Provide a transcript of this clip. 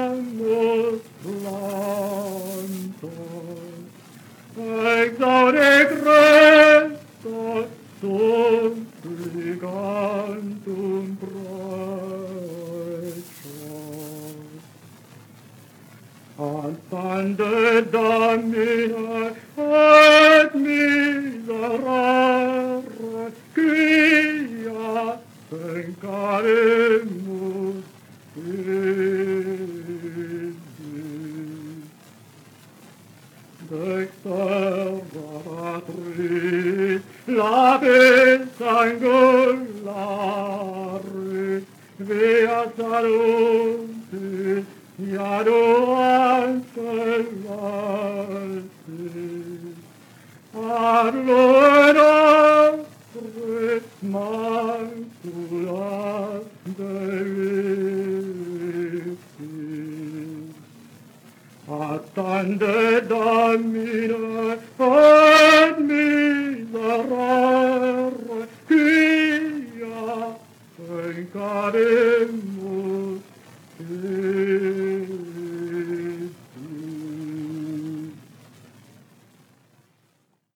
plantos, exaure Christus supplicantum praecios. Alzande Domine et miserere, quia pencaremus fidi. Dexteratris labis angularis, via salutis, iadu ancellatis, ad nostris maculas delictis. Attende Domine